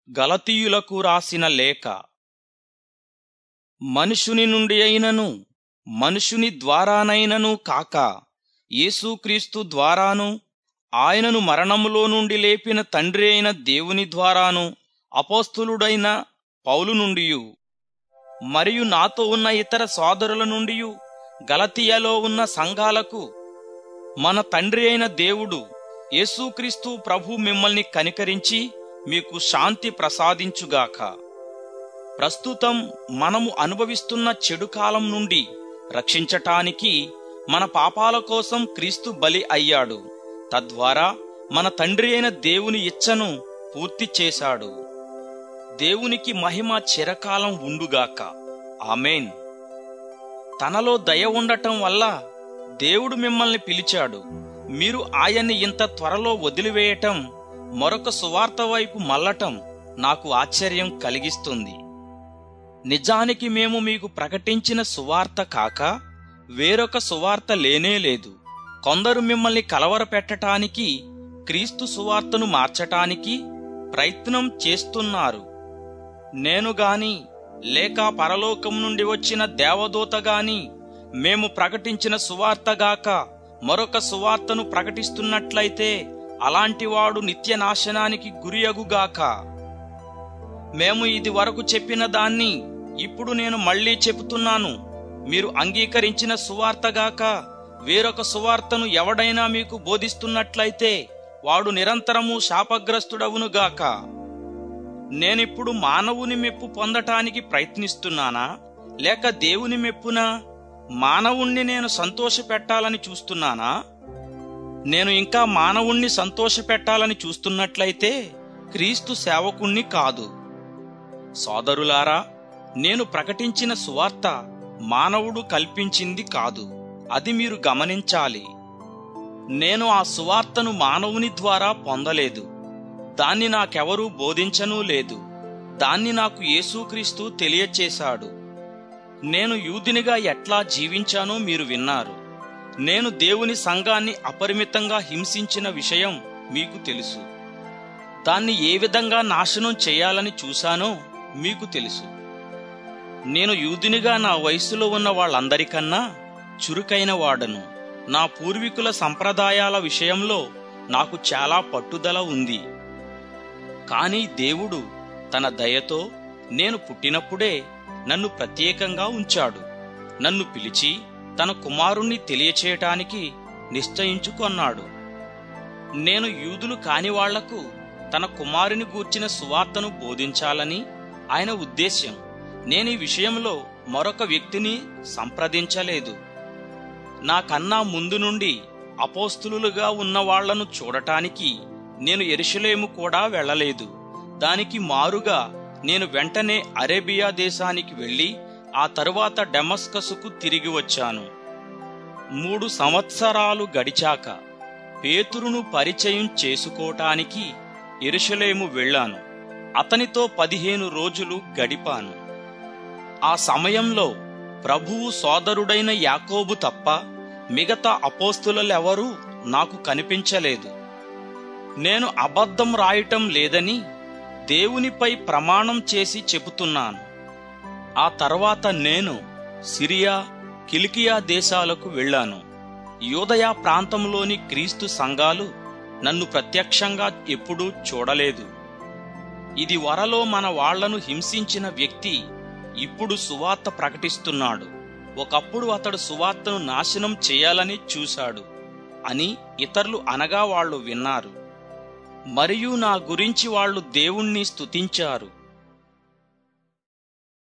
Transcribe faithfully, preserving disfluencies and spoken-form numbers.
గలతీయులకు రాసిన లేఖ. మనుషుని నుండి అయినను మనుషుని ద్వారానైనను కాక యేసుక్రీస్తు ద్వారాను ఆయనను మరణములో నుండి లేపిన తండ్రి అయిన దేవుని ద్వారాను అపోస్తలుడైన పౌలు నుండియు మరియు నాతో ఉన్న ఇతర సోదరుల నుండియు గలతీయలో ఉన్న సంఘాలకు మన తండ్రి అయిన దేవుడు యేసుక్రీస్తు ప్రభు మిమ్మల్ని కనికరించి మీకు శాంతి ప్రసాదించుగాక. ప్రస్తుతం మనము అనుభవిస్తున్న చెడు కాలం నుండి రక్షించటానికి మన పాపాల కోసం క్రీస్తు బలి అయ్యాడు. తద్వారా మన తండ్రి అయిన దేవుని ఇచ్చను పూర్తి చేశాడు. దేవునికి మహిమ చిరకాలం ఉండుగాక. ఆమేన్. తనలో దయ ఉండటం వల్ల దేవుడు మిమ్మల్ని పిలిచాడు. మీరు ఆయన్ని ఇంత త్వరలో వదిలివేయటం, మరొక సువార్త వైపు మళ్ళటం నాకు ఆశ్చర్యం కలిగిస్తుంది. నిజానికి మేము మీకు ప్రకటించిన సువార్త కాక వేరొక సువార్త లేనేలేదు. కొందరు మిమ్మల్ని కలవరపెట్టటానికి క్రీస్తు సువార్తను మార్చటానికి ప్రయత్నం చేస్తున్నారు. నేను గాని లేక పరలోకం నుండి వచ్చిన దేవదూత గాని మేము ప్రకటించిన సువార్తగాక మరొక సువార్తను ప్రకటిస్తున్నట్లయితే అలాంటివాడు నిత్య నాశనానికి గురియగుగాక. మేము ఇది వరకు చెప్పిన దాన్ని ఇప్పుడు నేను మళ్లీ చెబుతున్నాను. మీరు అంగీకరించిన సువార్తగాక వేరొక సువార్తను ఎవడైనా మీకు బోధిస్తున్నట్లయితే వాడు నిరంతరము శాపగ్రస్తుడవునుగాక. నేనిప్పుడు మానవుని మెప్పు పొందటానికి ప్రయత్నిస్తున్నానా లేక దేవుని మెప్పునా? మానవుణ్ణి నేను సంతోషపెట్టాలని చూస్తున్నానా? నేను ఇంకా మానవుణ్ణి సంతోషపెట్టాలని చూస్తున్నట్లయితే క్రీస్తు సేవకుణ్ణి కాదు. సోదరులారా, నేను ప్రకటించిన సువార్త మానవుడు కల్పించింది కాదు. అది మీరు గమనించాలి. నేను ఆ సువార్తను మానవుని ద్వారా పొందలేదు. దాన్ని నాకెవరూ బోధించనూ లేదు. దాన్ని నాకు యేసుక్రీస్తు తెలియచేశాడు. నేను యూదునిగా ఎట్లా జీవించానో మీరు విన్నారు. నేను దేవుని సంఘాన్ని అపరిమితంగా హింసించిన విషయం మీకు తెలుసు. దాన్ని ఏ విధంగా నాశనం చేయాలని చూశానో మీకు తెలుసు. నేను యూదునిగా నా వయసులో ఉన్న వాళ్ళందరికన్నా చురుకైన వాడను. నా పూర్వీకుల సంప్రదాయాల విషయంలో నాకు చాలా పట్టుదల ఉంది. కానీ దేవుడు తన దయతో నేను పుట్టినప్పుడే నన్ను ప్రత్యేకంగా ఉంచాడు. నన్ను పిలిచి తన కుమారుణ్ణి తెలియచేయటానికి నిశ్చయించుకొన్నాడు. నేను యూదులు కాని వాళ్లకు తన కుమారుని గూర్చిన సువార్తను బోధించాలని ఆయన ఉద్దేశ్యం. నేను ఈ విషయంలో మరొక వ్యక్తిని సంప్రదించలేదు. నాకన్నా ముందు నుండి అపోస్తలులుగా ఉన్న వాళ్లను చూడటానికి నేను యెరూషలేము కూడా వెళ్ళలేదు. దానికి మారుగా నేను వెంటనే అరేబియా దేశానికి వెళ్లి ఆ తరువాత డెమస్కసుకు తిరిగి వచ్చాను. మూడు సంవత్సరాలు గడిచాక పేతురును పరిచయం చేసుకోటానికి యెరూషలేము వెళ్ళాను. అతనితో పదిహేను రోజులు గడిపాను. ఆ సమయంలో ప్రభువు సోదరుడైన యాకోబు తప్ప మిగతా అపోస్తలులెవరూ నాకు కనిపించలేదు. నేను అబద్ధం రాయటం లేదని దేవునిపై ప్రమాణం చేసి చెబుతున్నాను. ఆ తర్వాత నేను సిరియా, కిలికియా దేశాలకు వెళ్ళాను. యూదయా ప్రాంతంలోని క్రీస్తు సంఘాలు నన్ను ప్రత్యక్షంగా ఎప్పుడూ చూడలేదు. ఇది వరలో మన వాళ్లను హింసించిన వ్యక్తి ఇప్పుడు సువార్త ప్రకటిస్తున్నాడు. ఒకప్పుడు అతడు సువార్తను నాశనం చేయాలని చూశాడు అని ఇతరులు అనగా వాళ్ళు విన్నారు. మరియు నా గురించి వాళ్ళు దేవుణ్ణి స్తుతించారు.